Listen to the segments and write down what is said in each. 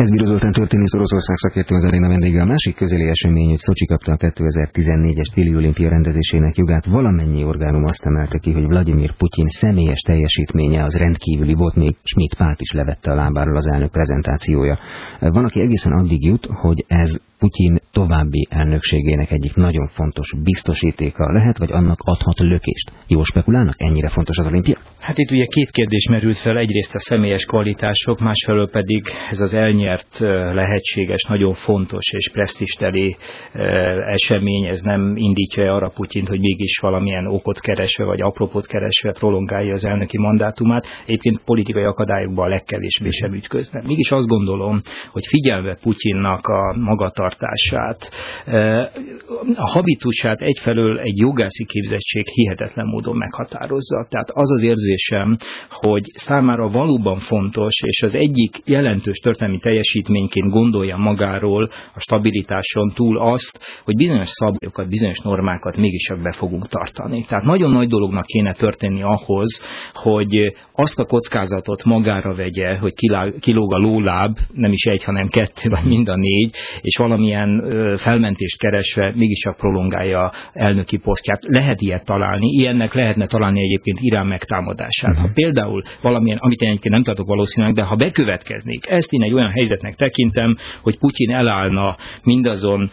Ez Bíró Zoltán történész, Oroszország szakértő, az aréna vendége. A másik közeli esemény, hogy Szocsi kapta a 2014-es téli olimpia rendezésének jogát. Valamennyi orgánum azt emelte ki, hogy Vladimir Putyin személyes teljesítménye az rendkívüli volt, még Schmidt Pált is levette a lábáról az elnök prezentációja. Van, aki egészen addig jut, hogy ez Putyin további elnökségének egyik nagyon fontos biztosítéka lehet, vagy annak adhat lökést. Jól spekulálnak? Ennyire fontos az olimpia? Hát itt ugye két kérdés merült fel, egyrészt a személyes kvalitások, másfelől pedig ez az elnyert, lehetséges, nagyon fontos és presztízsteli esemény, ez nem indítja arra Putyint, hogy mégis valamilyen okot keresve, vagy apropót keresve prolongálja az elnöki mandátumát. Egyébként politikai akadályokban a legkevésbé sem ütközne. Mégis azt gondolom, hogy figyelve Putyinnak a magatartását, a habitusát egyfelől egy jogászi képzettség hihetetlen módon meghatározza. Tehát az érzésem, hogy számára valóban fontos, és az egyik jelentős történelmi teljesítményként gondolja magáról a stabilitáson túl azt, hogy bizonyos szabályokat, bizonyos normákat mégiscsak be fogunk tartani. Tehát nagyon nagy dolognak kéne történni ahhoz, hogy azt a kockázatot magára vegye, hogy kilóg a lóláb, nem is egy, hanem kettő, vagy mind a négy, és valamilyen felmentést keresve mégiscsak prolongálja elnöki posztját. Lehet ilyet találni, ilyennek lehetne találni egyébként Irán megtámadását. Ha például valamilyen, amit én egyébként nem tartok valószínűleg, de ha bekövetkeznék, ezt én egy olyan helyzetnek tekintem, hogy Putyin elállna mindazon,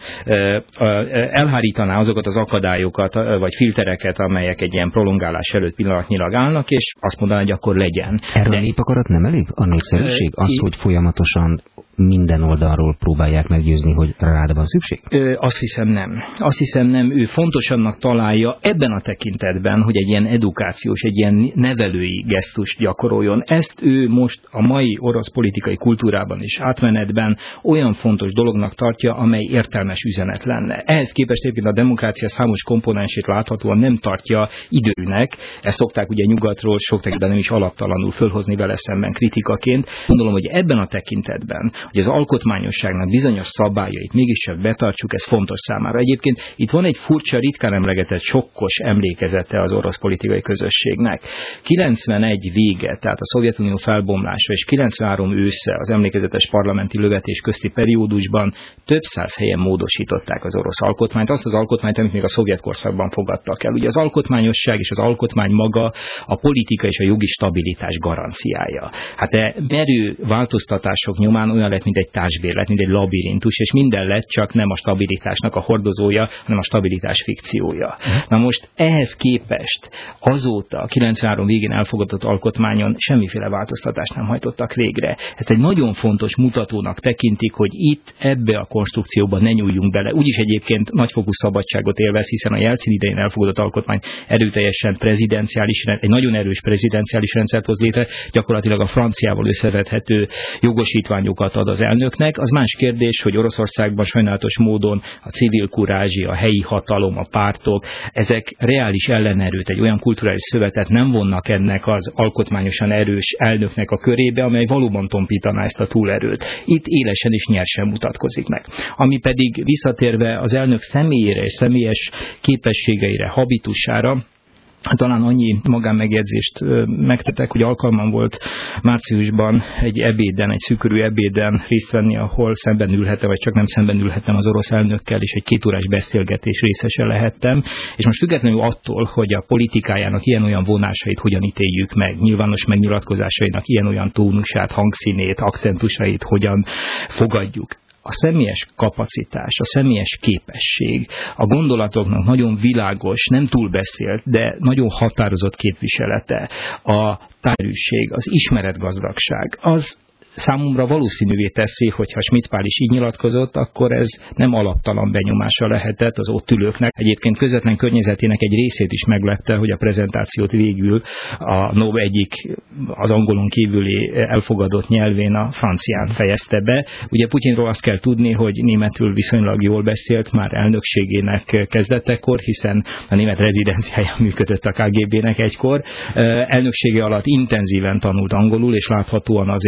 elhárítaná azokat az akadályokat, vagy filtereket, amelyek egy ilyen prolongálás előtt pillanatnyilag állnak, és azt mondaná, hogy akkor legyen. Erről a népakarat nem elég? A népszerűség? Az, hogy folyamatosan minden oldalról próbálják meggyőzni, hogy rád van szükség? Azt hiszem nem. Ő fontos annak találja ebben a tekintetben, hogy egy ilyen edukációs, egy ilyen nevelői gesztust gyakoroljon. Ezt ő most a mai orosz politikai kultúrában és átmenetben olyan fontos dolognak tartja, amely értelmes üzenet lenne. Ehhez képest egyébként a demokrácia számos komponensét láthatóan nem tartja időnek. Ezt szokták ugye nyugatról sok tekintetben nem is alaptalanul fölhozni vele szemben kritikaként. Gondolom, hogy ebben a tekintetben, hogy az alkotmányosságnak bizonyos szabályait mégiscsak betartsuk, ez fontos számára. Egyébként itt van egy furcsa, ritkán emlegetett, sokkos emlékezete az orosz politikai közösségnek. 91 vége, tehát a Szovjetunió felbomlása, és 93 ősze az emlékezetes parlamenti lövetés közti periódusban több száz helyen módosították az orosz alkotmányt, azt az alkotmányt, amit még a szovjet korszakban fogadtak el. Ugye az alkotmányosság és az alkotmány maga a politika és a jogi stabilitás garanciája. Hát merő változtatások nyomán olyan lett, mint egy társbérlet, mint egy labirintus, és minden lett, csak nem a stabilitásnak a hordozója, hanem a stabilitás fikciója. Na most ehhez képest azóta, 93 végén elfogadott alkotmányon semmiféle változtatást nem hajtottak végre. Ezt egy nagyon fontos mutatónak tekintik, hogy itt ebbe a konstrukcióba ne nyúljunk bele. Úgyis egyébként nagyfokú szabadságot élvez, hiszen a Jelcin idején elfogadott alkotmány erőteljesen prezidenciális, egy nagyon erős prezidenciális rendszert hoz létre, gyakorlatilag a franciával összevethető jogosítványokat ad az elnöknek. Az más kérdés, hogy Oroszországban sajnálatos módon a civil kurázsi, a helyi hatalom, a pártok, ezek reális ellenerőt, egy olyan kulturális szövetet nem vonnak ennek az alkotmányosan erős elnöknek a körébe, amely valóban tompítaná ezt a túlerőt. Itt élesen és nyersen mutatkozik meg. Ami pedig visszatérve az elnök személyére és személyes képességeire, habitusára, talán annyi magánmegjegyzést megtettek, hogy alkalmam volt márciusban egy ebéden, egy szűkörű ebéden részt venni, ahol szemben ülhettem, vagy csak nem szemben ülhettem az orosz elnökkel, és egy 2 órás beszélgetés részese lehettem. És most függetlenül attól, hogy a politikájának ilyen-olyan vonásait hogyan ítéljük meg, nyilvános megnyilatkozásainak ilyen-olyan tónusát, hangszínét, akcentusait hogyan fogadjuk, a személyes kapacitás, a személyes képesség, a gondolatoknak nagyon világos, nem túlbeszélt, de nagyon határozott képviselete, a tárűség, az ismeretgazdagság, az számomra valószínűvé teszi, hogyha Schmidt Pál is így nyilatkozott, akkor ez nem alaptalan benyomása lehetett az ott ülőknek. Egyébként közvetlen környezetének egy részét is meglepte, hogy a prezentációt végül a NOB egyik az angolon kívüli elfogadott nyelvén, a francián fejezte be. Ugye Putyinról azt kell tudni, hogy németül viszonylag jól beszélt már elnökségének kezdetekor, hiszen a német rezidenciája működött a KGB-nek egykor. Elnöksége alatt intenzíven tanult angolul, és láthatóan azért már egy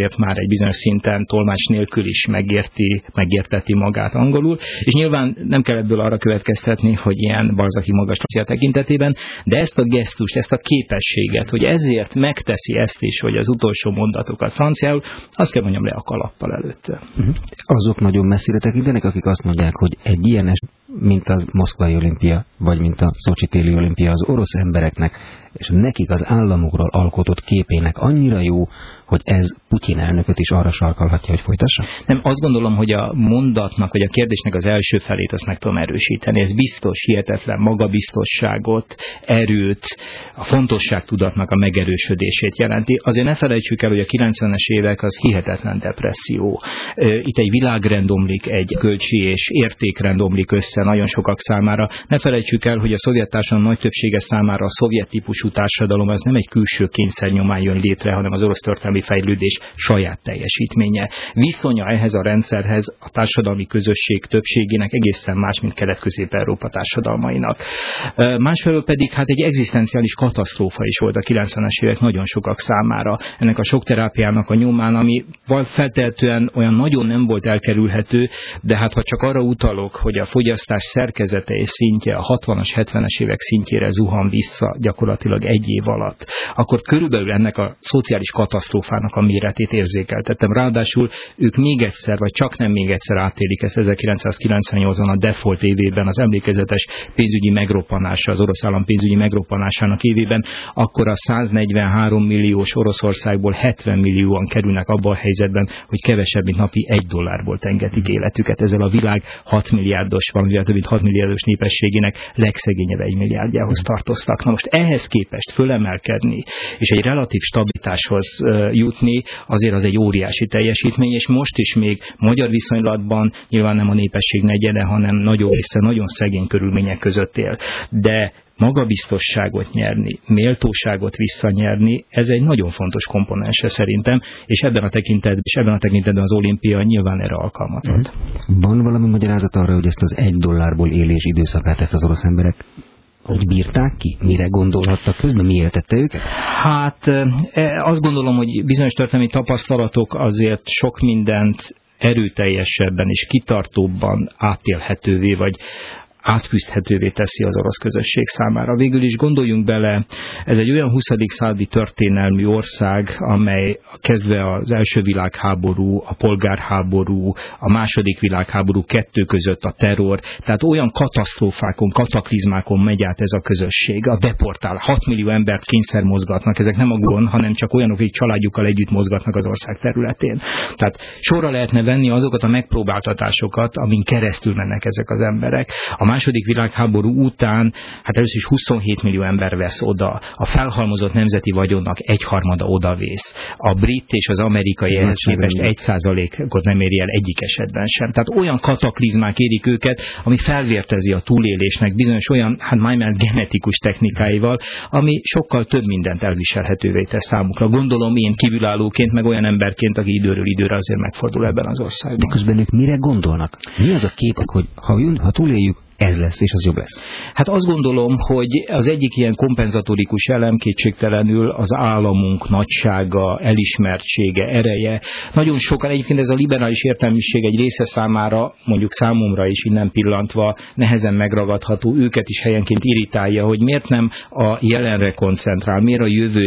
bizonyos szinten tolmács nélkül is megérteti magát angolul, és nyilván nem kell ebből arra következtetni, hogy ilyen balzaki magas tekintetében, de ezt a gesztust, ezt a képességet, hogy ezért megteszi ezt is, hogy az utolsó mondatokat franciául, azt kell mondjam le a kalappal előtte. Azok nagyon messzire tekintenek, akik azt mondják, hogy egy ilyen mint a moszkvai olimpia, vagy mint a szocsi téli olimpia az orosz embereknek, és nekik az államokról alkotott képének annyira jó, hogy ez Putyin elnököt is arra sarkalhatja, hogy folytassa? Nem, azt gondolom, hogy a mondatnak, vagy a kérdésnek az első felét azt meg tudom erősíteni. Ez biztos, hihetetlen magabiztosságot, erőt, a fontosságtudatnak a megerősödését jelenti. Azért ne felejtsük el, hogy a 90-es évek az hihetetlen depresszió. Itt egy világrend omlik, egy költsi és értékrend omlik össze nagyon sokak számára. Ne felejtsük el, hogy a szovjet társadalom nagy többsége számára a szovjet típusú társadalom az nem egy külső kényszer nyomán jön létre, hanem az orosz történelmi fejlődés saját teljesítménye. Viszonya ehhez a rendszerhez a társadalmi közösség többségének egészen más, mint Kelet-Közép-Európa társadalmainak. Másfelől pedig hát egy egzisztenciális katasztrófa is volt a 90-es évek nagyon sokak számára. Ennek a sok terápiának a nyomán, ami feltehetően olyan nagyon nem volt elkerülhető, de hát ha csak arra utalok, hogy a fogyasztás szerkezete és szintje a 60-as, 70-es évek szintjére zuhan vissza gyakorlatilag egy év alatt, akkor körülbelül ennek a szociális katasztrófának a méretét érzékeltettem. Ráadásul ők még egyszer, vagy csak nem még egyszer átélik ezt 1998-ban a default évében, az emlékezetes pénzügyi megroppanása, az orosz állam pénzügyi megroppanásának évében, akkor a 143 milliós Oroszországból 70 millióan kerülnek abba a helyzetben, hogy kevesebb, mint napi $1 tengetik életüket. Ezzel a világ 6 milliárdos, valamivel több mint 6 milliárdos népességének legszegényebb 1 milliárdjához tartoztak. Na most ehhez képest fölemelkedni, és egy relatív stabilitáshoz jutni, azért az egy óriási teljesítmény, és most is még magyar viszonylatban nyilván nem a népesség negyede, hanem nagyon szegény körülmények között él. De magabiztosságot nyerni, méltóságot visszanyerni, ez egy nagyon fontos komponense szerintem, és ebben a tekintetben az olimpia nyilván erre alkalmat ad. Van valami magyarázat arra, hogy ezt az $1 élés időszakát ezt az orosz emberek hogy bírták ki? Mire gondolhattak közben? Mi éltette őket? Hát azt gondolom, hogy bizonyos történelmi tapasztalatok azért sok mindent erőteljesebben és kitartóbban átélhetővé, vagy átküzdhetővé teszi az orosz közösség számára. Végül is gondoljunk bele, ez egy olyan 20. századi történelmi ország, amely kezdve az első világháború, a polgárháború, a második világháború kettő között a terror, tehát olyan katasztrófákon, kataklizmákon megy át ez a közösség. A deportál, 6 millió embert kényszer mozgatnak, ezek nem a gond, hanem csak olyanok, akik családjukkal együtt mozgatnak az ország területén. Tehát sorra lehetne venni azokat a megpróbáltatásokat, amin keresztül mennek ezek az emberek. A második világháború után, hát először is 27 millió ember vesz oda. A felhalmozott nemzeti vagyonnak 1/3 odavész. A brit és az amerikai ehhez képest 1%-ot nem éri el egyik esetben sem. Tehát olyan kataklizmák érik őket, ami felvértezi a túlélésnek bizonyos olyan, hát már genetikus technikáival, ami sokkal több mindent elviselhetővé tesz számukra. Gondolom én kívülállóként, meg olyan emberként, aki időről időre azért megfordul ebben az országban. De közben ők mire gondolnak? Mi az a kép, hogy ha túléljük, ez lesz, és az jobb lesz? Hát azt gondolom, hogy az egyik ilyen kompenzatorikus elem kétségtelenül az államunk nagysága, elismertsége, ereje. Nagyon sokan, egyébként ez a liberális értelmiség egy része számára, mondjuk számomra is innen pillantva nehezen megragadható, őket is helyenként irritálja, hogy miért nem a jelenre koncentrál, miért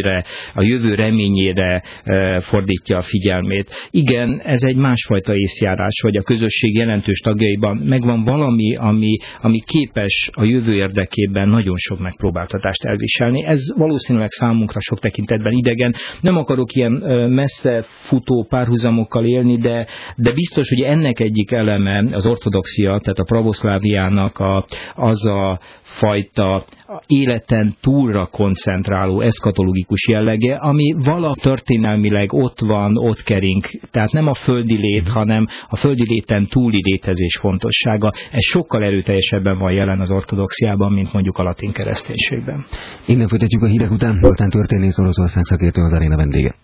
a jövő reményére fordítja a figyelmét. Igen, ez egy másfajta észjárás, hogy a közösség jelentős tagjaiban megvan valami, ami képes a jövő érdekében nagyon sok megpróbáltatást elviselni. Ez valószínűleg számunkra sok tekintetben idegen. Nem akarok ilyen messze futó párhuzamokkal élni, de biztos, hogy ennek egyik eleme az ortodoxia, tehát a pravoszláviának az a fajta életen túlra koncentráló eszkatológikus jellege, ami vala történelmileg ott van, ott kering. Tehát nem a földi lét, hanem a földi léten túli létezés fontossága. Ez sokkal erőteljesebben van jelen az ortodoxiában, mint mondjuk a latin kereszténységben. Innen folytatjuk a hírek után. Zoltán történész, Oroszország szakértő, az aréna vendége.